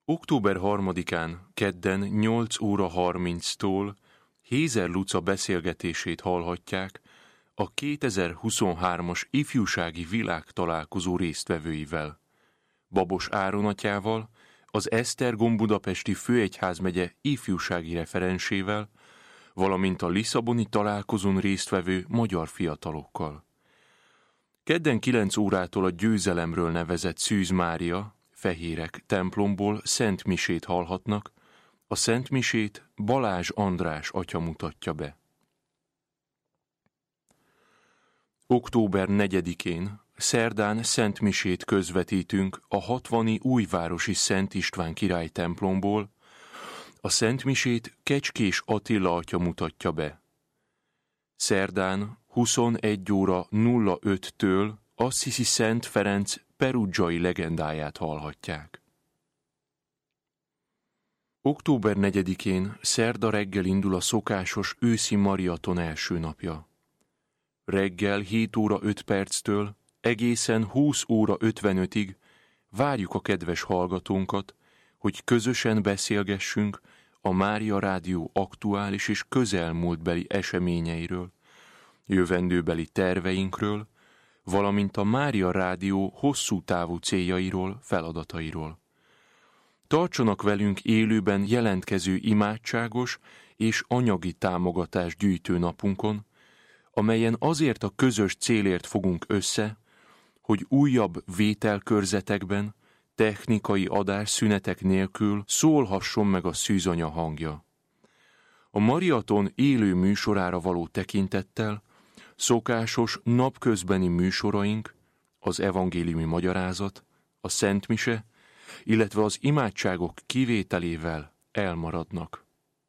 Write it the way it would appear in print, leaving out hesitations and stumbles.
Október 3-án, kedden 8 óra 30-tól Hézer Luca beszélgetését hallhatják a 2023-as ifjúsági világtalálkozó résztvevőivel, Babos Áron atyával, az Esztergom budapesti főegyházmegye ifjúsági referensével, valamint a lisszaboni találkozón résztvevő magyar fiatalokkal. Kedden 9 órától a Győzelemről nevezett Szűz Mária, Fehérek templomból Szent Misét hallhatnak, a Szent Misét Balázs András atya mutatja be. Október 4-én, szerdán Szent Misét közvetítünk a 60. újvárosi Szent István király templomból, a Szent Misét Kecskés Attila atya mutatja be. Szerdán 21 óra 05-től Assisi Szent Ferenc perugiai legendáját hallhatják. Október 4-én szerda reggel indul a szokásos őszi mariaton első napja. Reggel 7 óra 5 perctől egészen 20 óra 55-ig várjuk a kedves hallgatónkat, hogy közösen beszélgessünk a Mária Rádió aktuális és közelmúltbeli eseményeiről, jövendőbeli terveinkről, valamint a Mária Rádió hosszú távú céljairól, feladatairól. Tartsanak velünk élőben jelentkező imádságos és anyagi támogatás gyűjtő napunkon, amelyen azért a közös célért fogunk össze, hogy újabb vételkörzetekben, technikai adásszünetek nélkül szólhasson meg a szűzanya hangja. A Mariaton élő műsorára való tekintettel szokásos napközbeni műsoraink, az evangéliumi magyarázat, a Szent Mise, illetve az imádságok kivételével elmaradnak.